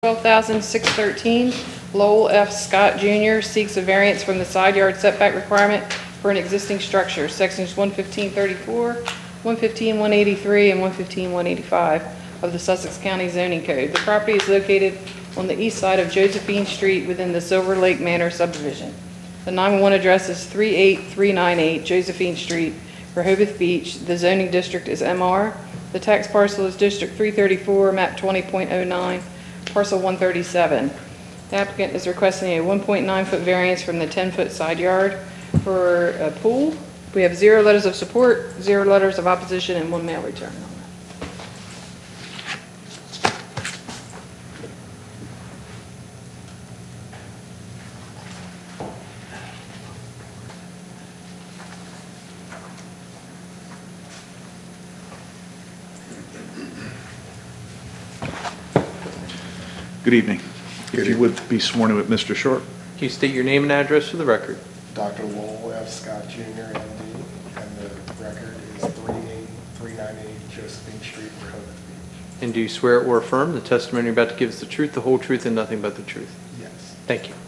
12,613, Lowell F. Scott Jr. seeks a variance from the side yard setback requirement for an existing structure, sections 11534, 115-183, and 115-185 of the Sussex County Zoning Code. The property is located on the east side of Josephine Street within the Silver Lake Manor subdivision. The 911 address is 38398 Josephine Street, Rehoboth Beach. The zoning district is MR. The tax parcel is District 334, map 20.09. Parcel 137. The applicant is requesting a 1.9-foot variance from the 10-foot side yard for a pool. We have 0 letters of support, 0 letters of opposition, and 1 mail return on that. Good evening. If you would be sworn in with Mr. Sharp. Can you state your name and address for the record? Dr. Lowell F. Scott Jr., MD, and the record is 38398 Josephine Street, Rehoboth Beach. And do you swear or affirm the testimony you're about to give is the truth, the whole truth, and nothing but the truth? Yes. Thank you.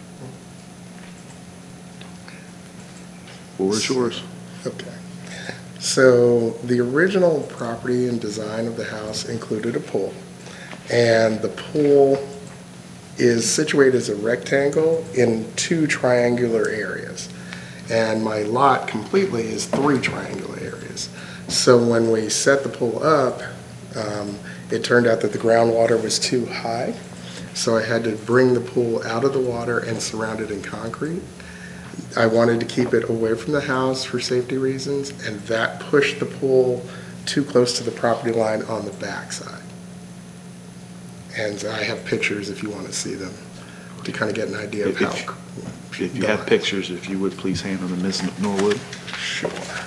Floor is yours. Okay. So the original property and design of the house included a pool, and the pool is situated as a rectangle in 2 triangular areas. And my lot completely is 3 triangular areas. So when we set the pool up, it turned out that the groundwater was too high. So I had to bring the pool out of the water and surround it in concrete. I wanted to keep it away from the house for safety reasons, and that pushed the pool too close to the property line on the backside. And I have pictures if you want to see them to kind of get an idea of how. If you have pictures, if you would please hand them to Ms. Norwood. Sure.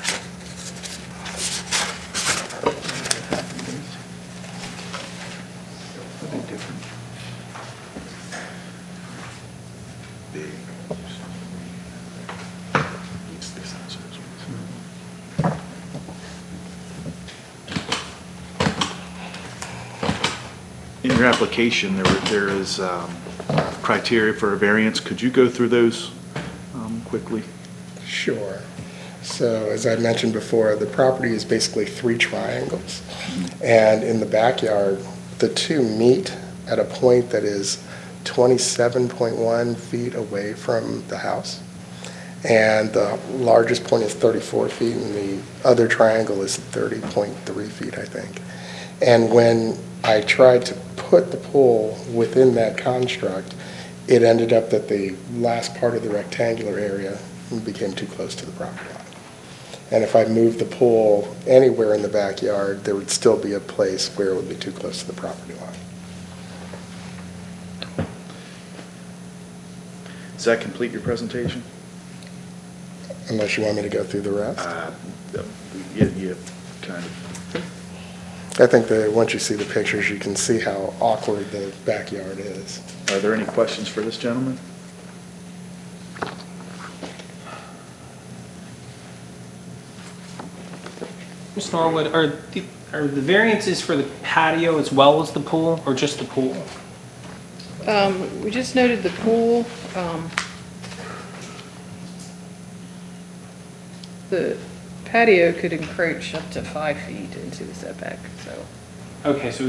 In your application, there is criteria for a variance. Could you go through those quickly? Sure. So as I mentioned before, the property is basically 3 triangles. And in the backyard, the 2 meet at a point that is 27.1 feet away from the house. And the largest point is 34 feet, and the other triangle is 30.3 feet, I think. And when I tried to put the pool within that construct, it ended up that the last part of the rectangular area became too close to the property line. And if I moved the pool anywhere in the backyard, there would still be a place where it would be too close to the property line. Does that complete your presentation? Unless you want me to go through the rest? Yeah, kind of. I think that once you see the pictures, you can see how awkward the backyard is. Are there any questions for this gentleman? Ms. Norwood, are the variances for the patio as well as the pool, or just the pool? We just noted the pool. The patio could encroach up to 5 feet into the setback, so. Okay, so.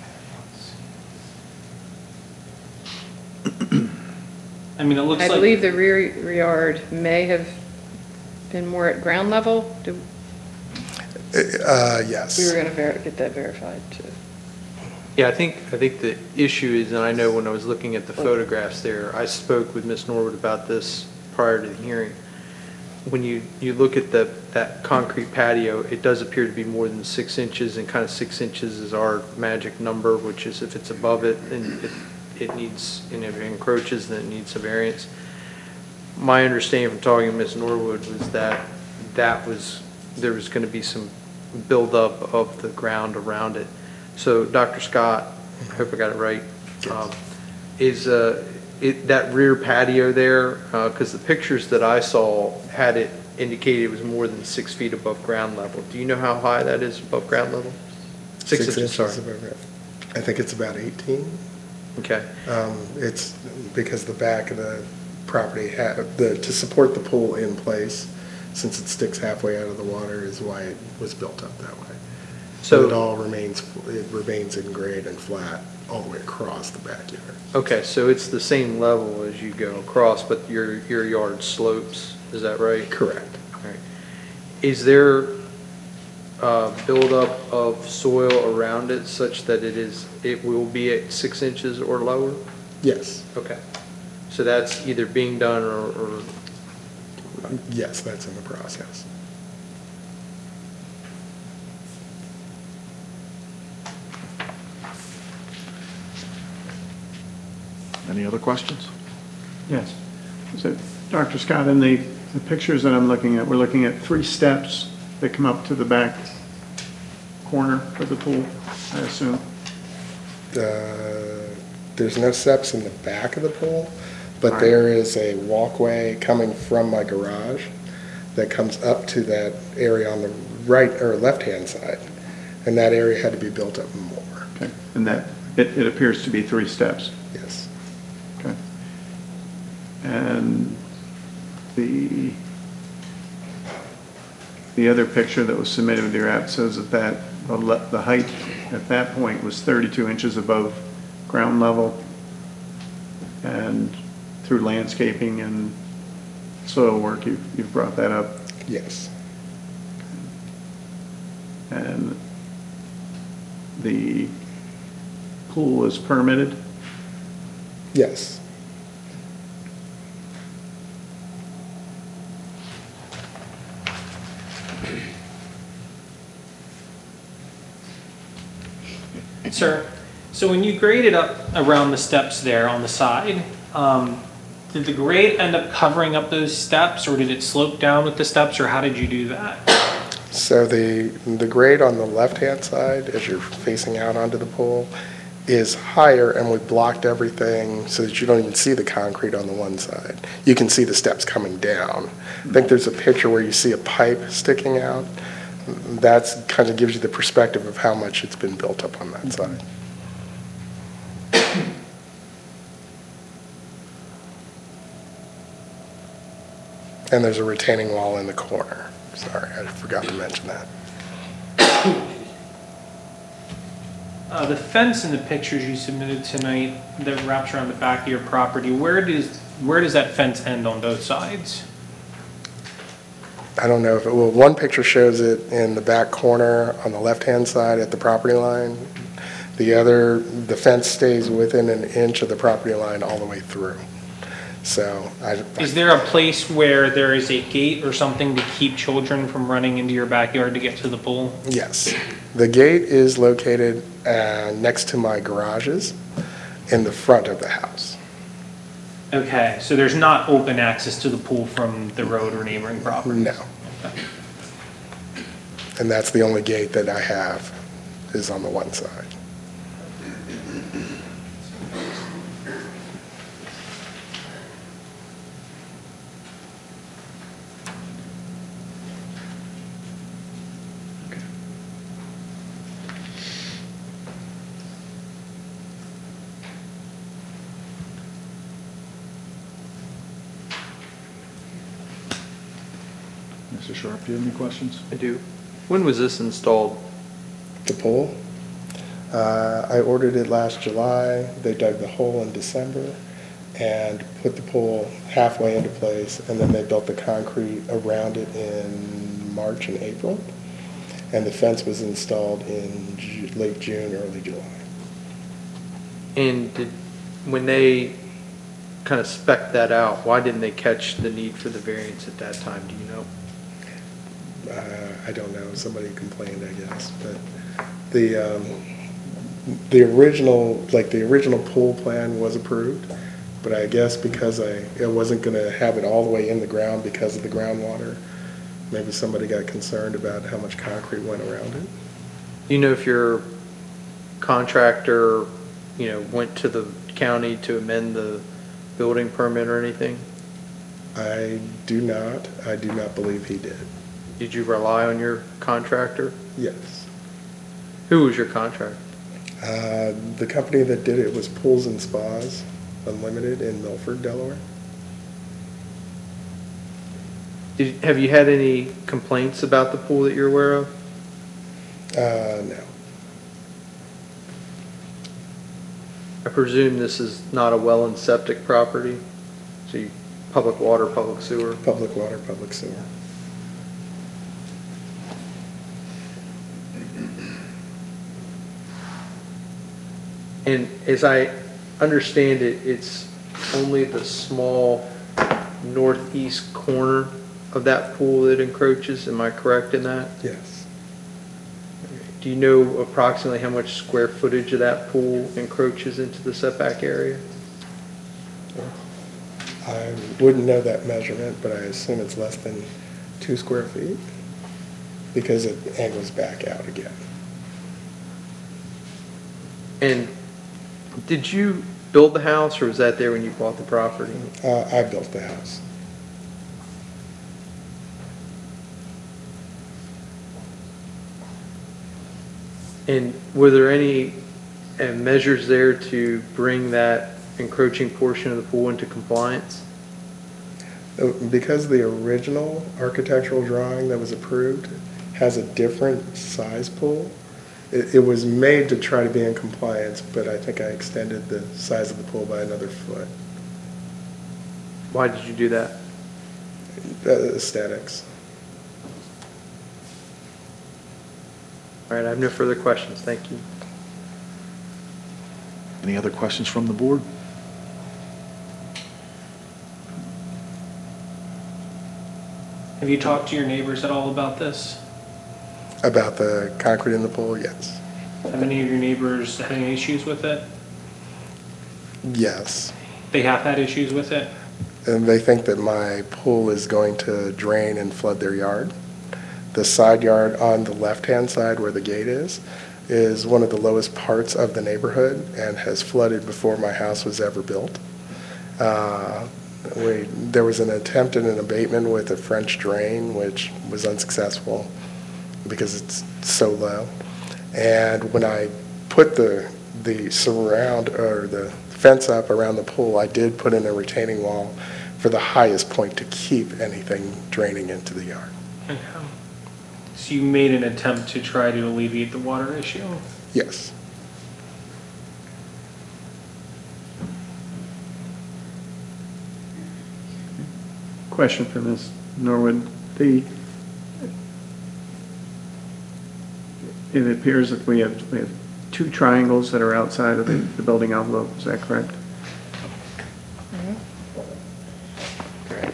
I mean, it looks like. I believe the rear yard may have been more at ground level. Yes. We were going to get that verified too. Yeah, I think the issue is, and I know when I was looking at the photographs there, I spoke with Ms. Norwood about this prior to the hearing. When you look at that concrete patio, it does appear to be more than 6 inches, and kind of 6 inches is our magic number, which is if it's above it, then it needs, and if it encroaches, then it needs a variance. My understanding from talking to Ms. Norwood was that there was going to be some buildup of the ground around it. So Dr. Scott, I hope I got it right, is that rear patio there, because the pictures that I saw had it indicated it was more than 6 feet above ground level. Do you know how high that is above ground level? 6 inches, sorry. Above it. I think it's about 18. Okay, It's because the back of the property had, to support the pool in place, since it sticks halfway out of the water, is why it was built up that way. So it all remains in grade and flat all the way across the backyard. okay, so it's the same level as you go across, but your yard slopes, is that right? Correct. All right. Is there buildup of soil around it such that it will be at 6 inches or lower? Yes, Okay. So that's either being done or yes, that's in the process. Any other questions? Yes. So, Dr. Scott, in the pictures that I'm looking at, we're looking at 3 steps that come up to the back corner of the pool, I assume. There's no steps in the back of the pool, but Right. there is a walkway coming from my garage that comes up to that area on the right or left-hand side, and that area had to be built up more. Okay. And that, it appears to be 3 steps. Yes. Okay. And the other picture that was submitted with your app says that the height at that point was 32 inches above ground level, and through landscaping and soil work, you've brought that up. Yes. And the pool is permitted? Yes. Sir, so when you graded up around the steps there on the side, did the grade end up covering up those steps, or did it slope down with the steps, or how did you do that? So the grade on the left-hand side, as you're facing out onto the pool, is higher, and we blocked everything so that you don't even see the concrete on the one side. You can see the steps coming down. I think there's a picture where you see a pipe sticking out. That's kind of gives you the perspective of how much it's been built up on that side. And there's a retaining wall in the corner. Sorry, I forgot to mention that. The fence in the pictures you submitted tonight that wraps around the back of your property, where does that fence end on both sides? I don't know if it, well, one picture shows it in the back corner on the left-hand side at the property line. The other, the fence stays within an inch of the property line all the way through. So Is there a place where there is a gate or something to keep children from running into your backyard to get to the pool? yes. The gate is located next to my garages in the front of the house. Okay, so there's not open access to the pool from the road or neighboring properties? No. And that's the only gate that I have is on the one side. Mr. Sharp, do you have any questions? I do. When was this installed? The pool, I ordered it last July. They dug the hole in December and put the pool halfway into place, and then they built the concrete around it in March and April. And the fence was installed in late June, early July. And when they kind of spec'd that out, why didn't they catch the need for the variance at that time, do you know? I don't know, somebody complained, I guess, but the original pool plan was approved, but I guess because I wasn't gonna have it all the way in the ground because of the groundwater, maybe somebody got concerned about how much concrete went around it. Do you know if your contractor, went to the county to amend the building permit or anything? I do not believe he did. Did you rely on your contractor? Yes. Who was your contractor? The company that did it was Pools and Spas Unlimited in Milford, Delaware. Have you had any complaints about the pool that you're aware of? No. I presume this is not a well and septic property? So you, public water, public sewer? Public water, public sewer. And as I understand it, it's only the small northeast corner of that pool that encroaches, am I correct in that? Yes. Do you know approximately how much square footage of that pool encroaches into the setback area? I wouldn't know that measurement, but I assume it's less than 2 square feet because it angles back out again. And did you build the house, or was that there when you bought the property? I built the house. And were there any measures there to bring that encroaching portion of the pool into compliance? Because the original architectural drawing that was approved has a different size pool, it was made to try to be in compliance, but I think I extended the size of the pool by another foot. Why did you do that? Aesthetics. All right, I have no further questions. Thank you. Any other questions from the board? Have you talked to your neighbors at all about this? About the concrete in the pool, yes. Have any of your neighbors had any issues with it? Yes. They have had issues with it? And they think that my pool is going to drain and flood their yard. The side yard on the left-hand side where the gate is one of the lowest parts of the neighborhood and has flooded before my house was ever built. There was an attempt at an abatement with a French drain, which was unsuccessful because it's so low. And when I put the surround or the fence up around the pool, I did put in a retaining wall for the highest point to keep anything draining into the yard. Okay. So you made an attempt to try to alleviate the water issue? Yes. Question for Ms. Norwood. It appears that we have 2 triangles that are outside of the building envelope. Is that correct? Correct.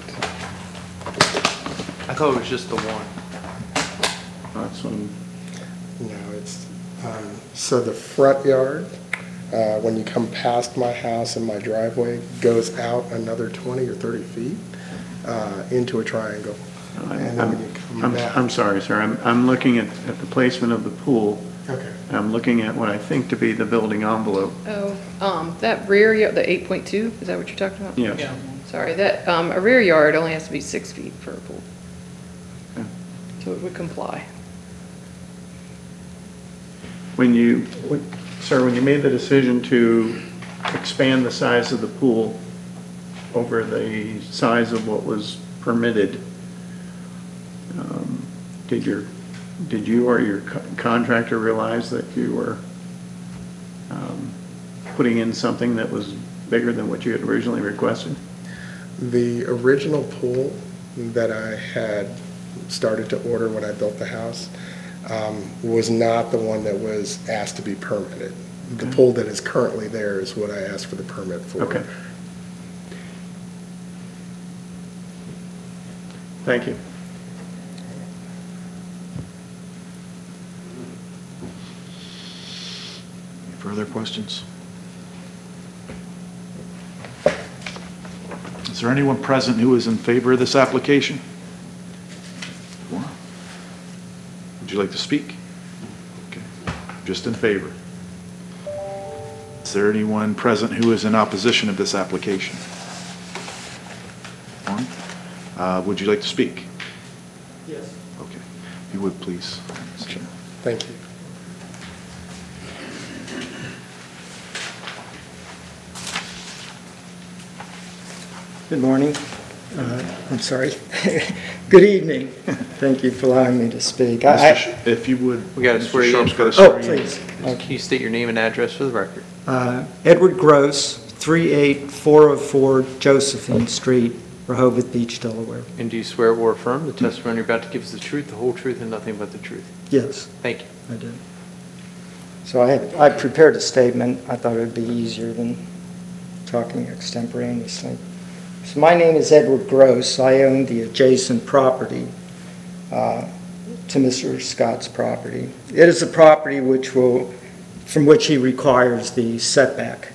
I thought it was just the one. That's one. No, it's, so the front yard, when you come past my house and my driveway, goes out another 20 or 30 feet into a triangle. And then when you come back. I'm sorry, sir. I'm looking at the placement of the pool. Okay. I'm looking at what I think to be the building envelope. Oh, that rear yard, the 8.2, is that what you're talking about? Yes. Yeah. Sorry, that, a rear yard only has to be 6 feet for a pool. Okay. So it would comply. Sir, when you made the decision to expand the size of the pool over the size of what was permitted, did you or your contractor realize that you were putting in something that was bigger than what you had originally requested? The original pool that I had started to order when I built the house was not the one that was asked to be permitted. The pool that is currently there is what I asked for the permit for. Okay. Thank you. Any further questions? Is there anyone present who is in favor of this application? Would you like to speak? Okay, just in favor. Is there anyone present who is in opposition of this application? One? Would you like to speak? Yes. Okay, if you would please. Thank you. Good morning. I'm sorry. Good evening. Thank you for allowing me to speak. If you would. We gotta Mr. swear you in Sharp's gotta Oh, swear you in. please. Can you state your name and address for the record? Edward Gross, 38404 Josephine Street, Rehoboth Beach, Delaware. And do you swear or affirm the testimony you're about to give is the truth, the whole truth, and nothing but the truth? Yes, Thank you. I did. So I prepared a statement. I thought it would be easier than talking extemporaneously. So my name is Edward Gross. I own the adjacent property to Mr. Scott's property. It is a property from which he requires the setback.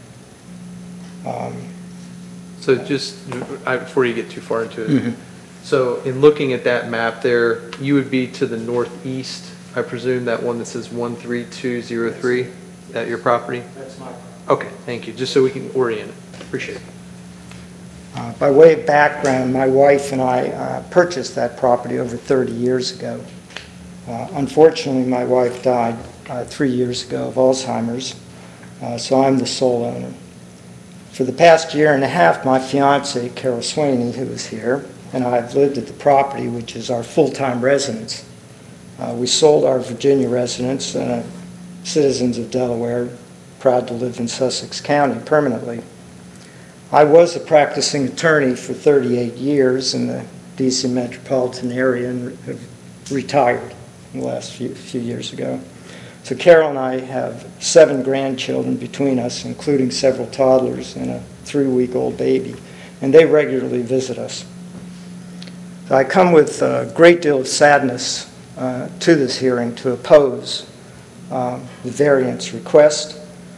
So just, before you get too far into it, so in looking at that map there, you would be to the northeast, I presume, that one that says 13203, that your property? That's my property. Okay, thank you, just so we can orient it. Appreciate it. By way of background, my wife and I purchased that property over 30 years ago. Unfortunately, my wife died 3 years ago of Alzheimer's, so I'm the sole owner. For the past year and a half, my fiance, Carol Swaney, who is here, and I have lived at the property, which is our full-time residence. We sold our Virginia residence, citizens of Delaware, proud to live in Sussex County permanently. I was a practicing attorney for 38 years in the D.C. metropolitan area and have retired in the last few years ago. So Carol and I have 7 grandchildren between us, including several toddlers and a 3-week-old baby, and they regularly visit us. So I come with a great deal of sadness to this hearing to oppose the variance request.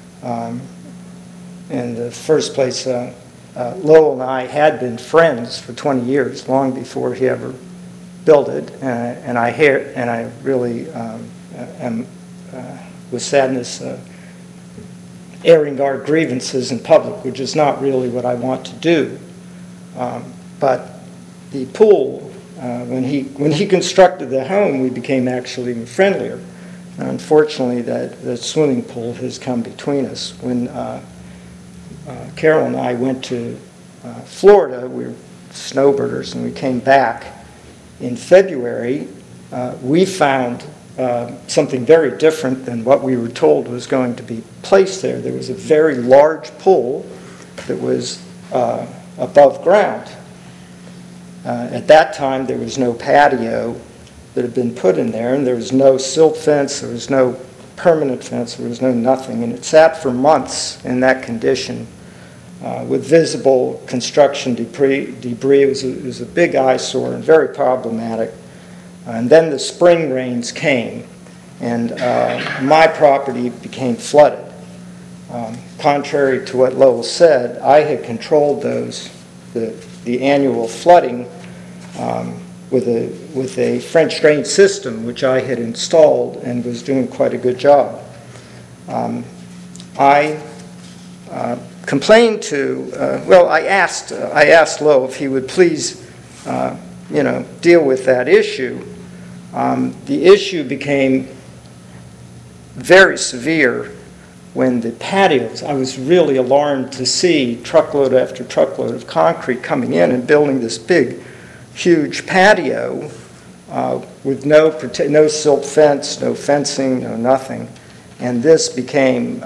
In the first place, Lowell and I had been friends for 20 years, long before he ever built it, and I really am, with sadness, airing our grievances in public, which is not really what I want to do. But the pool, when he constructed the home, we became actually friendlier. Unfortunately, that swimming pool has come between us. When Carol and I went to Florida, we were snowbirders, and we came back in February, we found something very different than what we were told was going to be placed there. There was a very large pool that was above ground. At that time, there was no patio that had been put in there, and there was no silt fence, there was no permanent fence, there was no nothing, and it sat for months in that condition with visible construction debris. It was a big eyesore and very problematic. And then the spring rains came, and my property became flooded. Contrary to what Lowell said, I had controlled the annual flooding with a French drain system, which I had installed and was doing quite a good job. I complained to, I asked Lowell if he would please, deal with that issue. The issue became very severe when the patios, I was really alarmed to see truckload after truckload of concrete coming in and building this big, huge patio with no silt fence, no fencing, no nothing. And this became,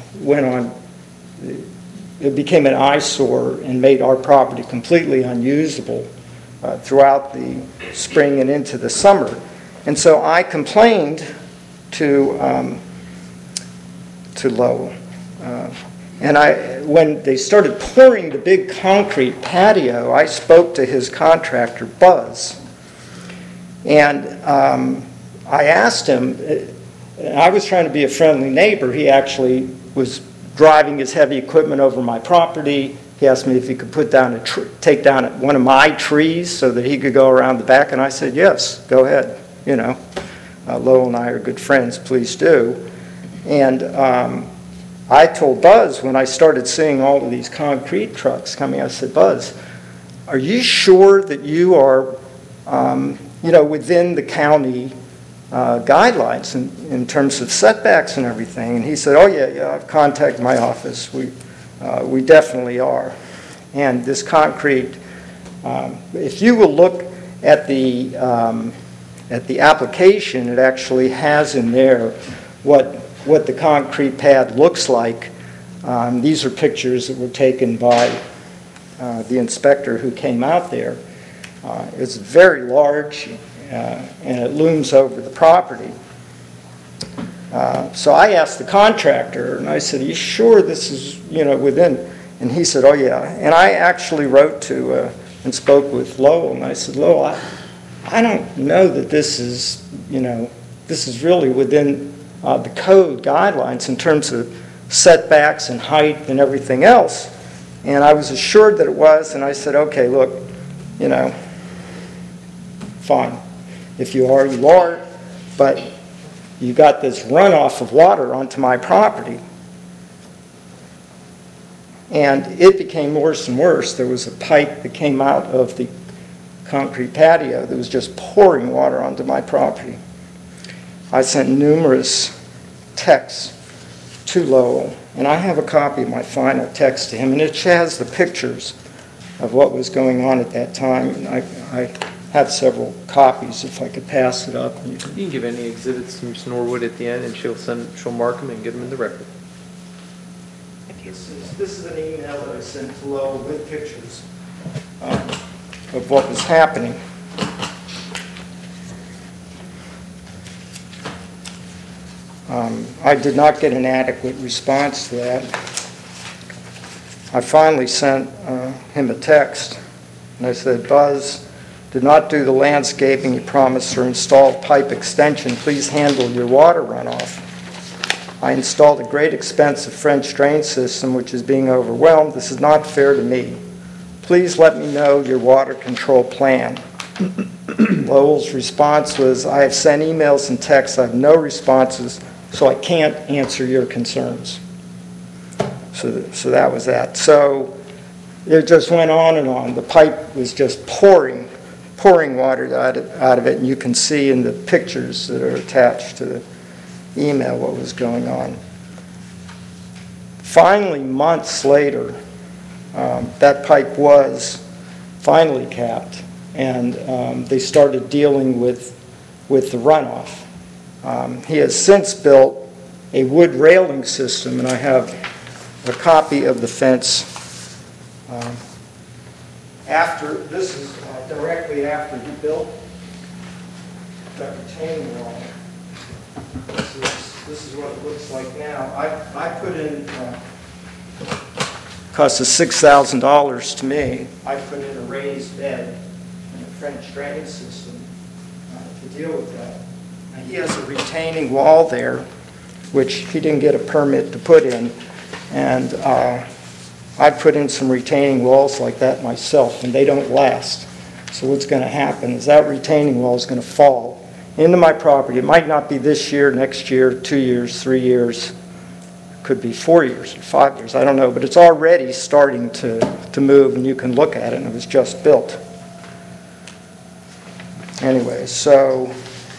it became an eyesore and made our property completely unusable throughout the spring and into the summer. And so I complained to Lowell. And when they started pouring the big concrete patio, I spoke to his contractor, Buzz. And I asked him, I was trying to be a friendly neighbor. He actually was driving his heavy equipment over my property. He asked me if he could take down one of my trees so that he could go around the back, and I said, yes, go ahead. Lowell and I are good friends, please do. And I told Buzz, when I started seeing all of these concrete trucks coming, I said, Buzz, are you sure that you are, within the county guidelines in terms of setbacks and everything? And he said, oh, yeah, I've contacted my office. We definitely are. And this concrete, if you will look at the application, it actually has in there what the concrete pad looks like. These are pictures that were taken by the inspector who came out there. It's very large, and it looms over the property. So I asked the contractor, and I said, "Are you sure this is, within?" And he said, "Oh, yeah." And I actually wrote to and spoke with Lowell, and I said, "Lowell, I don't know that this is, this is really within the code guidelines in terms of setbacks and height and everything else." And I was assured that it was, and I said, "Okay, look, fine. If you are, you are, but you got this runoff of water onto my property." And it became worse and worse. There was a pipe that came out of the concrete patio that was just pouring water onto my property. I sent numerous texts to Lowell, and I have a copy of my final text to him, and it has the pictures of what was going on at that time. And I have several copies if I could pass it up. You can give any exhibits to Ms. Norwood at the end, and she'll mark them and get them in the record. This is an email that I sent to Lowell with pictures of what was happening. I did not get an adequate response to that. I finally sent him a text, and I said, "Buzz, did not do the landscaping you promised or install pipe extension. Please handle your water runoff. I installed a great expensive French drain system which is being overwhelmed. This is not fair to me. Please let me know your water control plan." Lowell's response was, "I have sent emails and texts. I have no responses, so I can't answer your concerns." So that was that. So it just went on and on. The pipe was just pouring water out of it, and you can see in the pictures that are attached to the email what was going on. Finally, months later, that pipe was finally capped, and they started dealing with the runoff. He has since built a wood railing system, and I have a copy of the fence. This is directly after he built that retaining wall. This is what it looks like now. I put in, cost us $6,000 to me. I put in a raised bed and a French drain system to deal with that. And he has a retaining wall there, which he didn't get a permit to put in. And I put in some retaining walls like that myself, and they don't last. So what's going to happen is that retaining wall is going to fall into my property. It might not be this year, next year, 2 years, 3 years. It could be 4 years or 5 years. I don't know. But it's already starting to move, and you can look at it, and it was just built. Anyway, so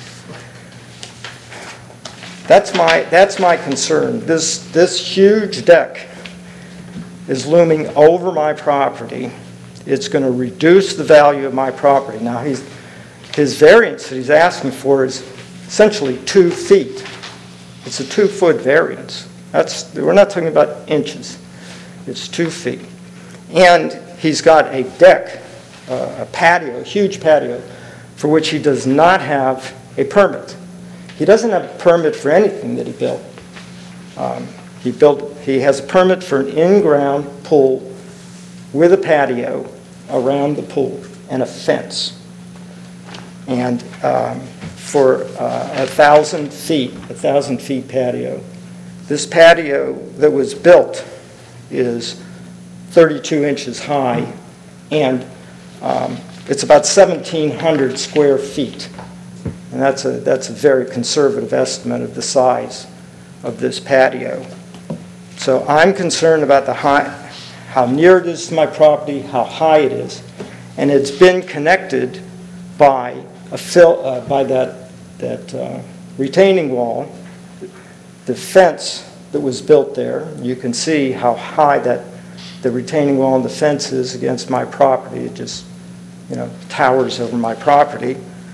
that's my concern. This huge deck is looming over my property. It's going to reduce the value of my property. Now, his variance that he's asking for is essentially 2 feet. It's a 2-foot variance. We're not talking about inches. It's 2 feet. And he's got a deck, a patio, a huge patio, for which he does not have a permit. He doesn't have a permit for anything that he built. He has a permit for an in-ground pool with a patio around the pool and a fence. And for 1,000 feet patio. This patio that was built is 32 inches high, and it's about 1,700 square feet. And that's a very conservative estimate of the size of this patio. So I'm concerned about how near it is to my property, how high it is, and it's been connected by that retaining wall, the fence that was built there. You can see how high the retaining wall and the fence is against my property. It just, towers over my property.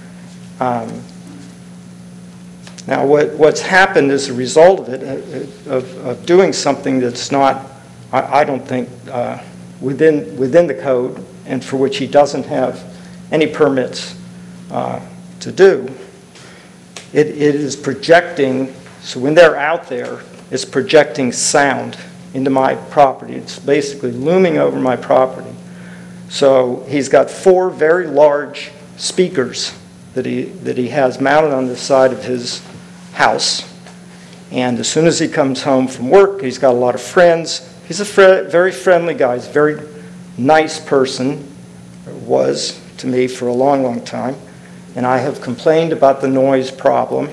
Now, what's happened as a result of it, of doing something that's not, I don't think, within the code, and for which he doesn't have any permits to do, it is projecting, so when they're out there, it's projecting sound into my property. It's basically looming over my property. So he's got 4 very large speakers that he has mounted on the side of his house. And as soon as he comes home from work, he's got a lot of friends. He's a very friendly guy. He's a very nice person, was to me for a long, long time. And I have complained about the noise problem.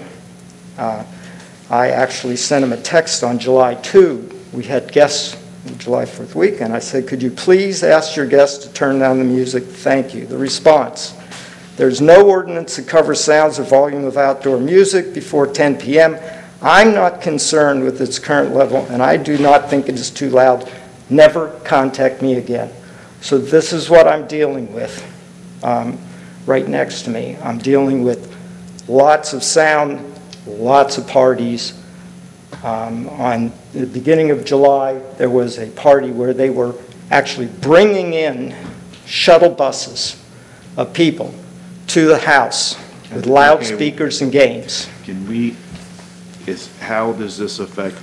I actually sent him a text on July 2. We had guests on July 4th weekend. I said, could you please ask your guests to turn down the music? Thank you. The response: there's no ordinance that covers sounds or volume of outdoor music before 10 p.m. I'm not concerned with its current level, and I do not think it is too loud. Never contact me again. So this is what I'm dealing with right next to me. I'm dealing with lots of sound, lots of parties. On the beginning of July, there was a party where they were actually bringing in shuttle buses of people to the house with loudspeakers and games. How does this affect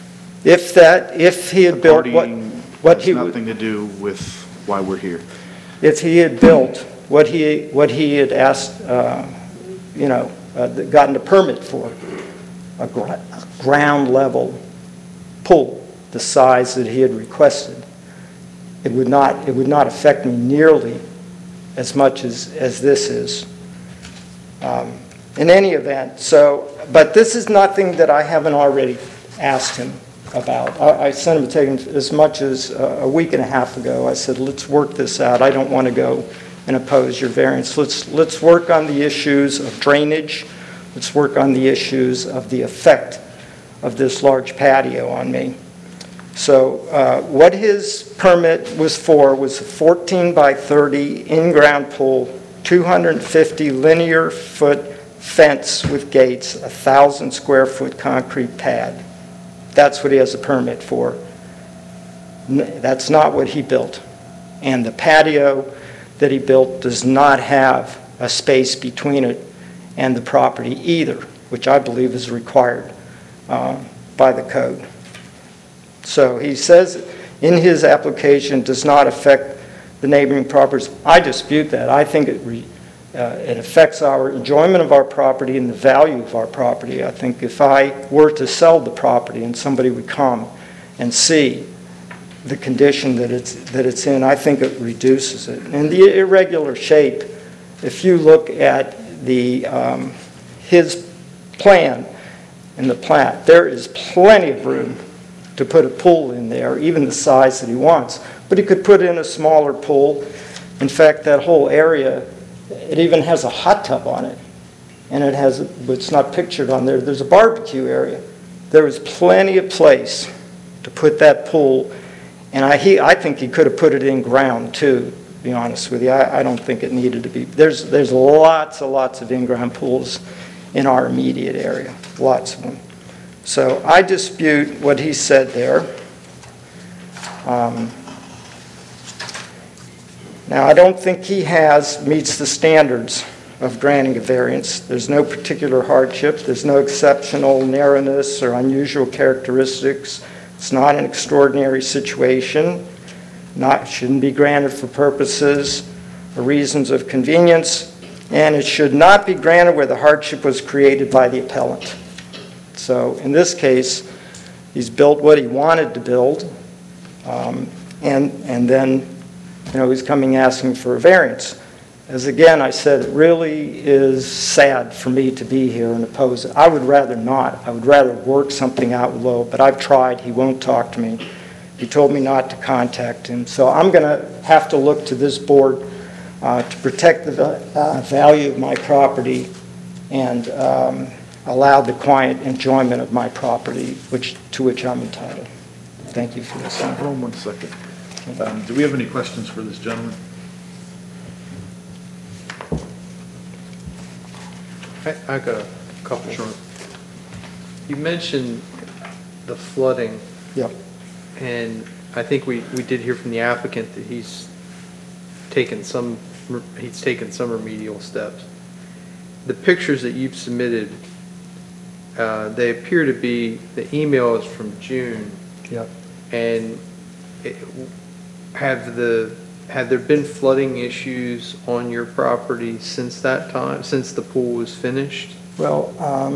If he had built what he has nothing to do with why we're here? If he had built what he had asked, gotten a permit for, a ground level pool, the size that he had requested, it would not affect me nearly as much as this is. In any event, but this is nothing that I haven't already asked him about. I sent him a text as much as a week and a half ago. I said, let's work this out. I don't want to go and oppose your variance. Let's work on the issues of drainage. Let's work on the issues of the effect of this large patio on me. So what his permit was for was a 14 by 30 in-ground pool, 250 linear foot fence with gates, 1,000 square foot concrete pad. That's what he has a permit for. That's not what he built. And the patio that he built does not have a space between it and the property either, which I believe is required by the code. So he says in his application does not affect the neighboring properties. I dispute that. I think it affects our enjoyment of our property and the value of our property. I think if I were to sell the property and somebody would come and see the condition that it's in, I think it reduces it. And the irregular shape, if you look at his plan in the plat, there is plenty of room to put a pool in there, even the size that he wants. But he could put in a smaller pool. In fact, that whole area, it even has a hot tub on it. And it has, it's not pictured on there, there's a barbecue area. There is plenty of place to put that pool. And I think he could have put it in ground too, to be honest with you. I don't think it needed to be. There's lots and lots of in-ground pools in our immediate area, lots of them. So I dispute what he said there. Now, I don't think he meets the standards of granting a variance. There's no particular hardship. There's no exceptional narrowness or unusual characteristics. It's not an extraordinary situation. Shouldn't be granted for purposes or reasons of convenience. And it should not be granted where the hardship was created by the appellant. So in this case, he's built what he wanted to build, and then he's coming asking for a variance. As again I said, it really is sad for me to be here and oppose it. I would rather not. I would rather work something out with Lowell, but I've tried. He won't talk to me. He told me not to contact him. So I'm going to have to look to this board to protect the value of my property and allow the quiet enjoyment of my property, to which I'm entitled. Thank you for listening. Hold on one second. Do we have any questions for this gentleman? I got a couple. Sure. You mentioned the flooding, Yep. and I think we did hear from the applicant that he's taken some remedial steps. The pictures that you've submitted, they appear to be, the email is from June, Yep. and have there been flooding issues on your property since that time, since the pool was finished? Well,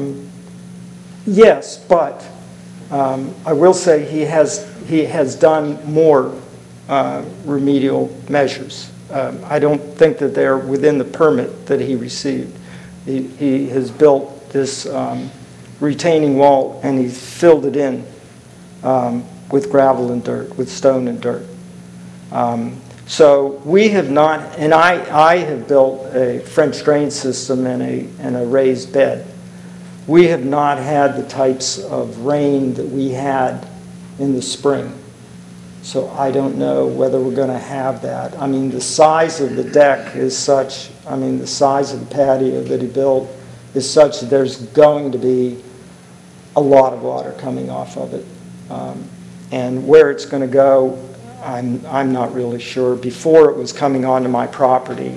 yes, but I will say he has done more remedial measures. I don't think that they're within the permit that he received. He has built this retaining wall, and he's filled it in with gravel and dirt, with stone and dirt. So we have not, and I have built a French drain system and a raised bed. We have not had the types of rain that we had in the spring. So I don't know whether we're going to have that. I mean, the size of the deck is such, I mean, the size of the patio that he built is such that there's going to be a lot of water coming off of it. And where it's going to go, I'm not really sure. Before it was coming onto my property.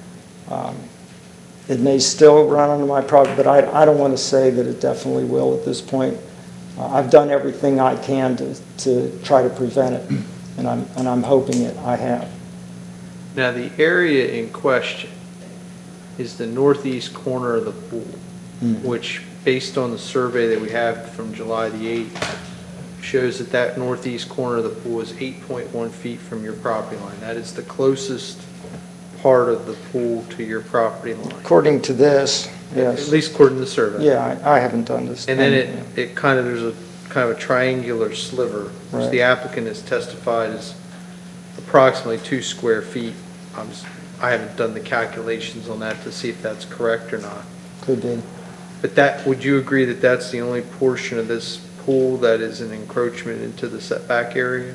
It may still run onto my property, but I don't want to say that it definitely will at this point. I've done everything I can to try to prevent it, and I'm hoping I have. Now, the area in question is the northeast corner of the pool, which, based on the survey that we have from July the 8th, shows that northeast corner of the pool is 8.1 feet from your property line. That is the closest part of the pool to your property line. According to this, yes. At least according to the survey. Yeah, I haven't done this. And then it kind of, there's a kind of a triangular sliver, which Right. the applicant has testified is approximately 2 square feet. I haven't done the calculations on that to see if that's correct or not. Could be. But would you agree that that's the only portion of this pool that is an encroachment into the setback area?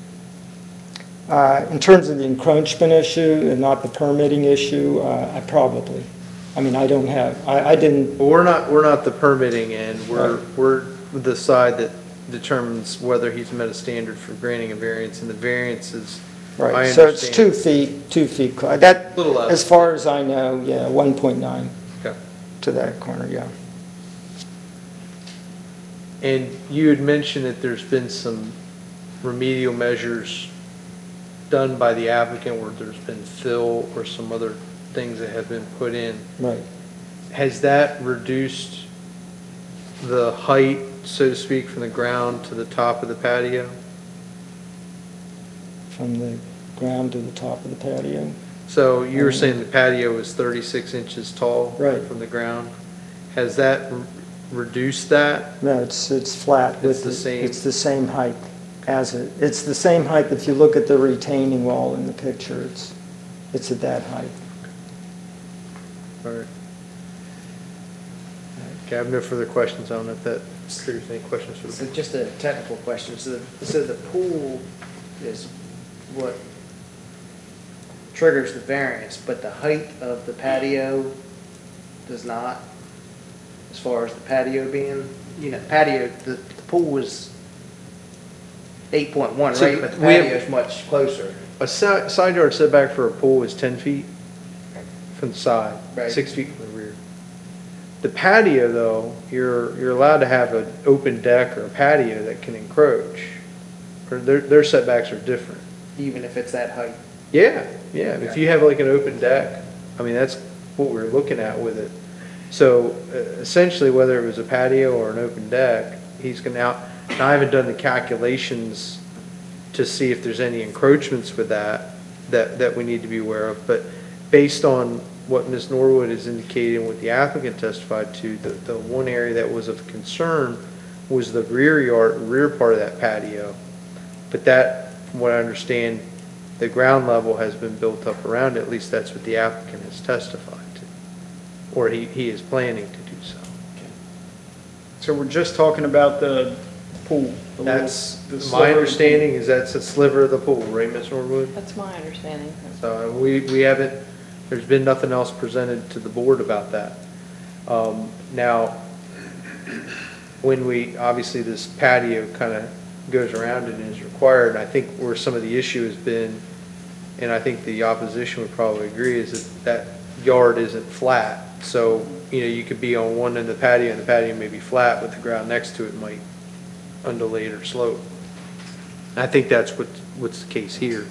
In terms of the encroachment issue and not the permitting issue, I probably. I mean, I don't have, I didn't, Well, we're not the permitting end, we're the side that determines whether he's met a standard for granting a variance, and the variance is, I right, so it's understand. 2 feet, that, Little less. as far as I know, yeah, 1.9 Okay. to that corner, yeah. And you had mentioned that there's been some remedial measures done by the applicant where there's been fill or some other things that have been put in. Right. Has that reduced the height, so to speak, from the ground to the top of the patio? From the ground to the top of the patio. So you were saying the patio was 36 inches tall? Right. From the ground? Has that reduced that? No, it's flat. It's with the same- It's the same height it's the same height. If you look at the retaining wall in the picture, it's at that height. All right. Okay, I have no further questions. I don't know if that clears any questions for the So just a technical question. So the pool is what triggers the variance, but the height of the patio does not? As far as the patio being, patio, the pool was 8.1, So right? But the we have- patio is much closer. A side yard setback for a pool is 10 feet from the side, Right. 6 feet from the rear. The patio, though, you're allowed to have an open deck or a patio that can encroach. Or their setbacks are different. Even if it's that height. Yeah. If you have like an open deck, I mean, that's what we're looking at with it. So essentially, whether it was a patio or an open deck, he's going to and I haven't done the calculations to see if there's any encroachments with that we need to be aware of, but based on what Ms. Norwood has indicated and what the applicant testified to, the one area that was of concern was the rear part of that patio. But that, from what I understand, the ground level has been built up around it, at least that's what the applicant has testified to, or he is planning to do so. So we're just talking about the pool. The That's, little- the my sliver of the understanding is that's a sliver of the pool, right, Ms. Norwood? That's my understanding. So we haven't, there's been nothing else presented to the board about that. Now, when we, obviously this patio kind of goes around it and is required, I think where some of the issue has been, and I think the opposition would probably agree, is that yard isn't flat. So, you could be on one end of the patio and the patio may be flat, but the ground next to it might undulate or slope. I think that's what's the case here.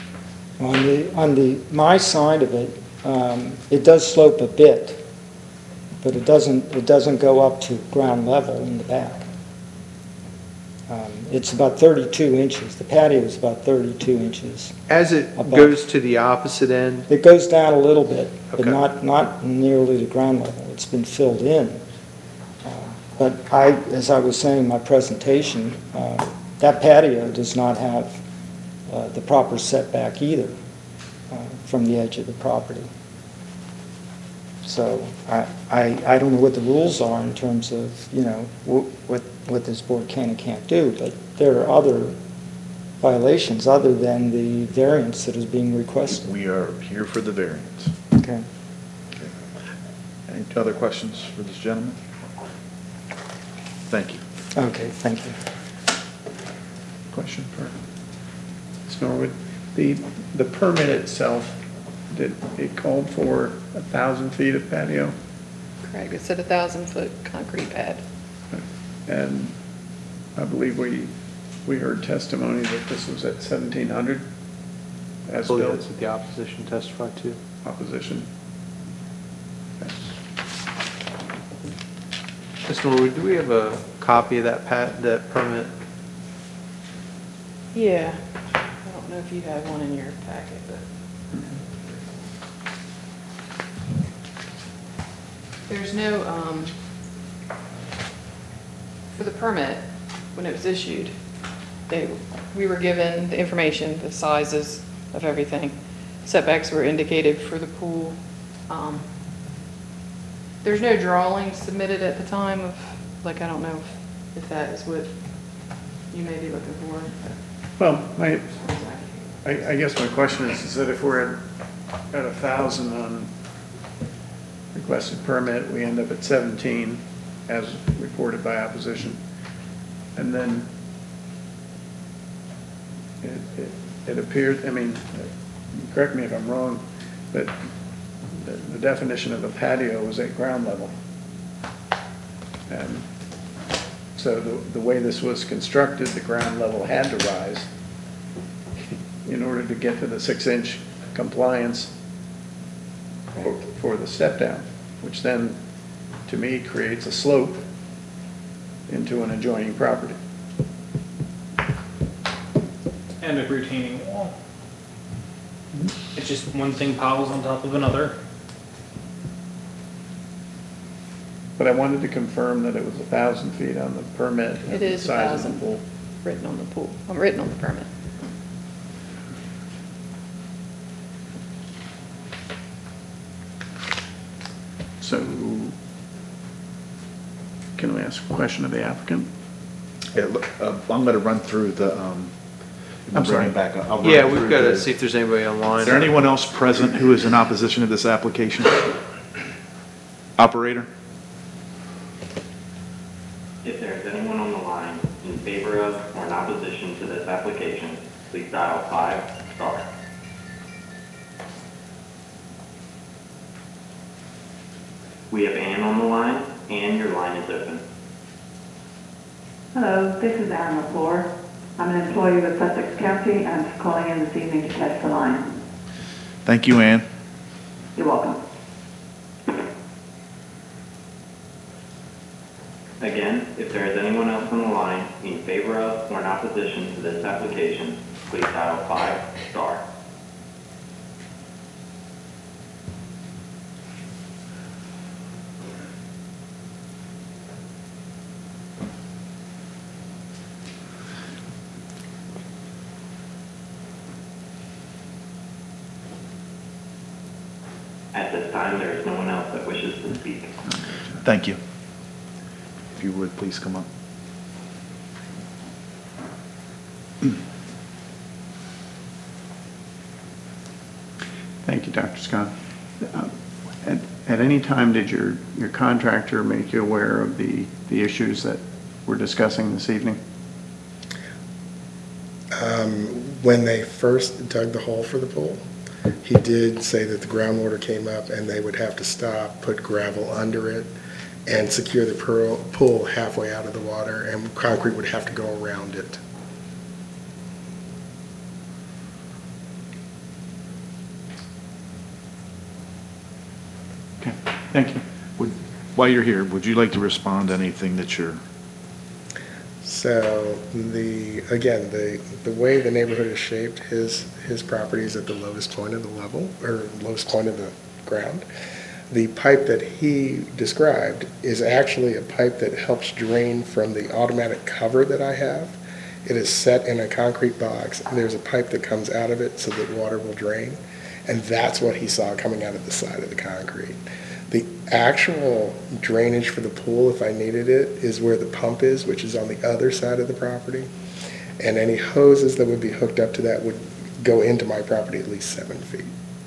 My side of it, it does slope a bit, but it doesn't go up to ground level in the back. It's about 32 inches. The patio is about 32 inches. As it Above. goes to the opposite end, It goes down a little bit, but Okay. not nearly to ground level. It's been filled in. But as I was saying in my presentation, that patio does not have the proper setback either from the edge of the property. So I don't know what the rules are in terms of, what this board can and can't do, but there are other violations other than the variance that is being requested. We are here for the variance. Okay. Any other questions for this gentleman? Thank you. Okay, thank you. Question for Ms. Norwood. The permit itself, it called for 1,000 feet of patio, Correct, it said 1,000-foot concrete pad. and I believe we heard testimony that this was at 1,700 I as believe built that's what the opposition testified to. opposition. Okay. Ms. Norwood, do we have a copy of that permit? Yeah, I don't know if you have one in your packet, but. There's no, for the permit, when it was issued, we were given the information, the sizes of everything. Setbacks were indicated for the pool. There's no drawings submitted at the time of, I don't know if that is what you may be looking for. Well, I guess my question is that if we're at 1,000 on requested permit, we end up at 17 as reported by opposition. And then it appears, correct me if I'm wrong, but the definition of a patio was at ground level. And so the way this was constructed, the ground level had to rise in order to get to the 6-inch compliance for the step down, which then, to me, creates a slope into an adjoining property. And a retaining wall. It's just one thing piles on top of another. But I wanted to confirm that it was 1,000 feet on the permit. and It the is size of 1,000 the pool. written on the pool, written on the permit. So, can we ask a question of the applicant? Yeah, look, I'm going to run through the, I'm sorry. Back up. I'll run Yeah, we've through got to the- see if there's anybody online. Is there anyone else present who is in opposition to this application? Operator? If there is anyone on the line in favor of or in opposition to this application, please dial 5*. We have Ann on the line. Ann, your line is open. Hello, this is Anne LaFleur. I'm an employee with Sussex County and I'm just calling in this evening to test the line. Thank you, Ann. You're welcome. Again, if there is anyone else on the line in favor of or in opposition to this application, please dial 5*. At this time, there is no one else that wishes to speak. Thank you. If you would, please come up. Thank you, Dr. Scott. At any time, did your contractor make you aware of the issues that we're discussing this evening? When they first dug the hole for the pool, he did say that the groundwater came up and they would have to stop, put gravel under it, and secure the pool halfway out of the water, and concrete would have to go around it. Okay, thank you. While you're here, would you like to respond to anything that you're... So again, the way the neighborhood is shaped, his property is at the lowest point of the level, or lowest point of the ground. The pipe that he described is actually a pipe that helps drain from the automatic cover that I have. It is set in a concrete box, and there's a pipe that comes out of it so that water will drain. And that's what he saw coming out of the side of the concrete. The actual drainage for the pool, if I needed it, is where the pump is, which is on the other side of the property. And any hoses that would be hooked up to that would go into my property at least 7 feet.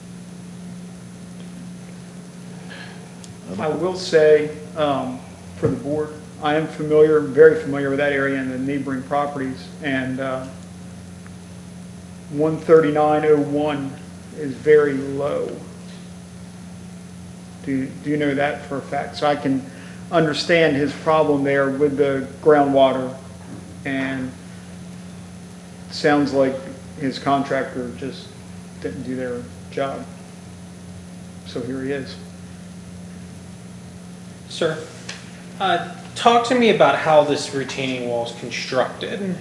I will say, for the board, I am very familiar with that area and the neighboring properties, and 13901 is very low. Do you know that for a fact? So I can understand his problem there with the groundwater, and it sounds like his contractor just didn't do their job. So here he is. Sir, talk to me about how this retaining wall is constructed.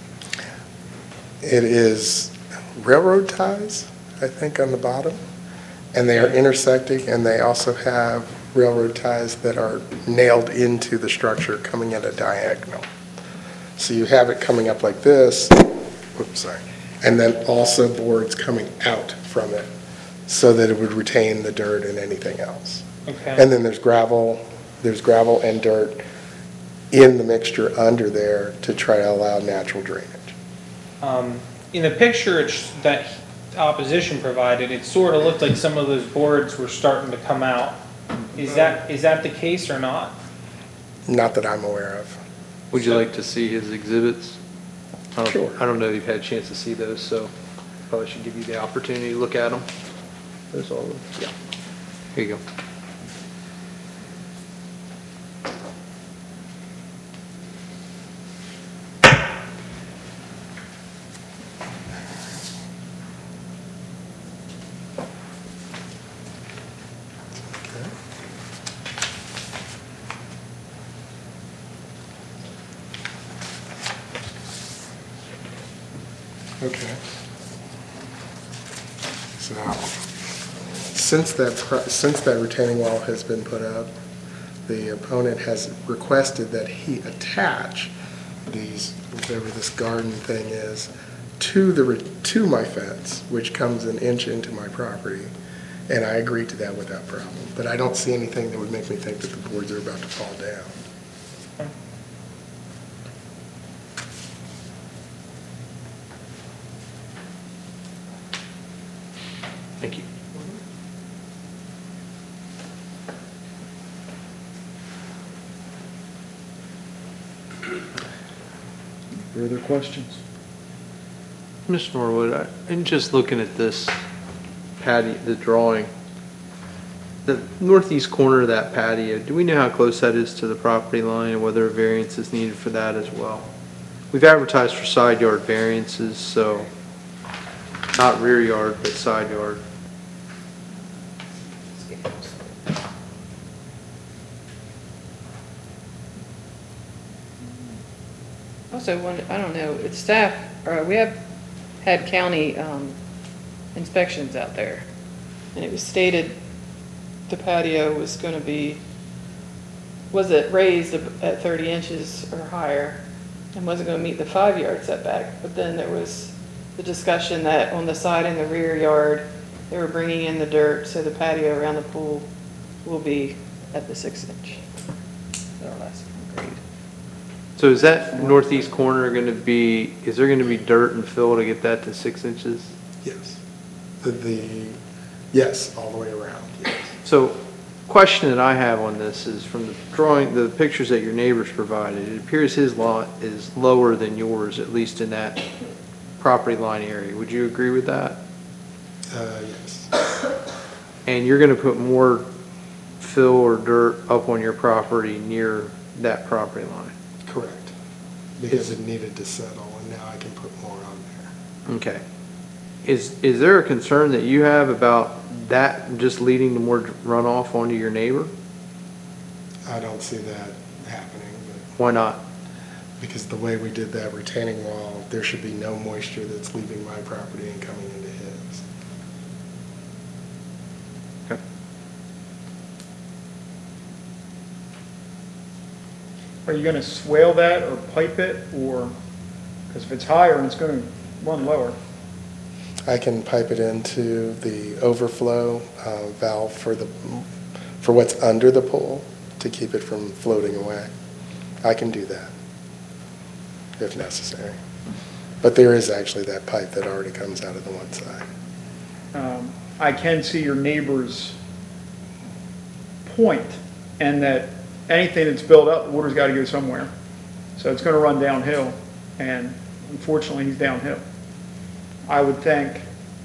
It is railroad ties, I think, on the bottom, and they are intersecting, and they also have railroad ties that are nailed into the structure coming at a diagonal. So you have it coming up like this, whoops, sorry, and then also boards coming out from it so that it would retain the dirt and anything else. Okay. And then there's gravel and dirt in the mixture under there to try to allow natural drainage. In the picture that opposition provided, it sort of looked like some of those boards were starting to come out. Is that the case or not? Not that I'm aware of. Would you like to see his exhibits? Sure. I don't know if you've had a chance to see those, so probably should give you the opportunity to look at them. Those all, yeah. Here you go. Okay. So, since that retaining wall has been put up, the opponent has requested that he attach these, whatever this garden thing is, to my fence, which comes an inch into my property, and I agree to that without problem. But I don't see anything that would make me think that the boards are about to fall down. Thank you. Further questions? Mr. Norwood, and just looking at this patio, the drawing, the northeast corner of that patio, do we know how close that is to the property line and whether a variance is needed for that as well? We've advertised for side yard variances, so not rear yard, but side yard. Also, I don't know, it's staff, we have had county inspections out there, and it was stated the patio was going to be, was it raised at 30 inches or higher, and wasn't going to meet the 5-yard setback, but then there was the discussion that on the side and the rear yard, they were bringing in the dirt, so the patio around the pool will be at the 6-inch. So is that northeast corner going to be, is there going to be dirt and fill to get that to 6 inches? Yes. Yes, all the way around, yes. So, question that I have on this is from the drawing, the pictures that your neighbors provided, it appears his lot is lower than yours, at least in that property line area. Would you agree with that? Yes. And you're gonna put more fill or dirt up on your property near that property line? Correct. Because it needed to settle, and now I can put more on there. Okay. Is there a concern that you have about that just leading to more runoff onto your neighbor? I don't see that happening, but Why not? because the way we did that retaining wall, there should be no moisture that's leaving my property and coming into his. Okay. Are you gonna swale that or pipe it, or, because if it's higher, it's gonna run lower. I can pipe it into the overflow valve for what's under the pool to keep it from floating away. I can do that if necessary. But there is actually that pipe that already comes out of the one side. I can see your neighbor's point, and that anything that's built up, the water's gotta go somewhere. So it's gonna run downhill, and unfortunately, he's downhill. I would think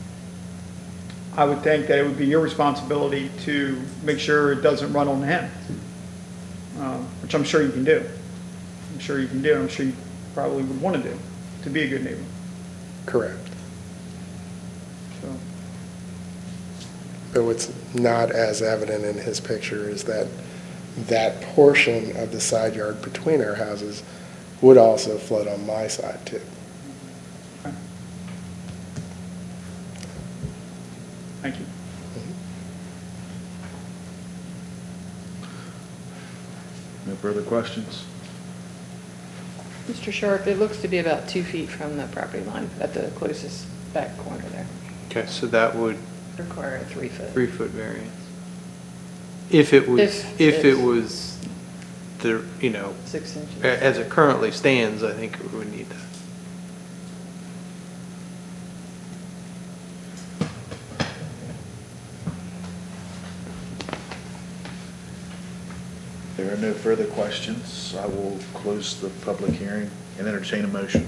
that it would be your responsibility to make sure it doesn't run on him, which I'm sure you can do. I'm sure you can do, I'm sure you probably would want to do, to be a good neighbor. Correct. So, But what's not as evident in his picture is that that portion of the side yard between our houses would also flood on my side too. thank you. No further questions? Mr. Sharp, it looks to be about 2 feet from the property line at the closest back corner there. Okay, so that would Require a 3-foot. 3-foot variance. If it was, If if it it's- was the, 6 inches. as it currently stands, I think we would need that. There are no further questions. I will close the public hearing and entertain a motion.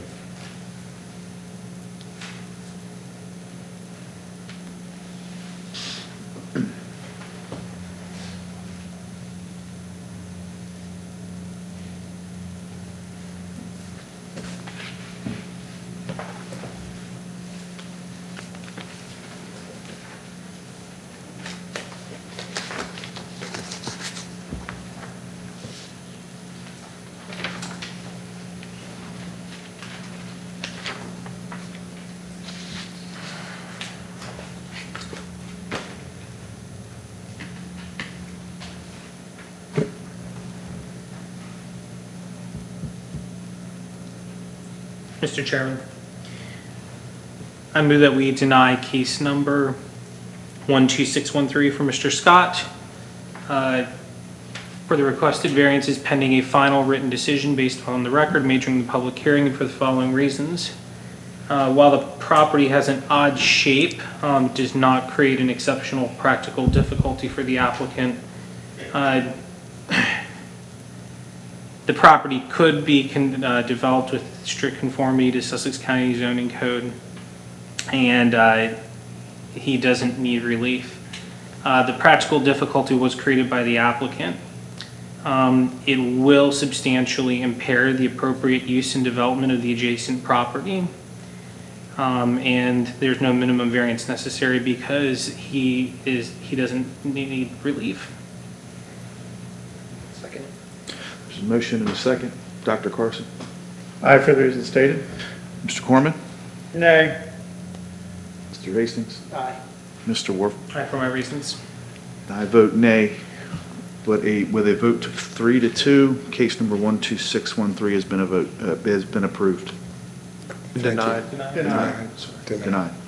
Mr. Chairman, I move that we deny case number 12613 for Mr. Scott for the requested variances pending a final written decision based upon the record made during the public hearing and for the following reasons. While the property has an odd shape, it does not create an exceptional practical difficulty for the applicant. The property could be developed with strict conformity to Sussex County zoning code, and he doesn't need relief. The practical difficulty was created by the applicant. It will substantially impair the appropriate use and development of the adjacent property, and there's no minimum variance necessary because he doesn't need relief. Second. There's a motion and a second. Dr. Carson? Aye, for the reasons stated. Mr. Corman? Nay. Mr. Hastings? Aye. Mr. Warfel? Aye, for my reasons. I vote nay, but with a vote of 3-2, case number 12613 has been approved. Denied. Denied. Sorry. Denied.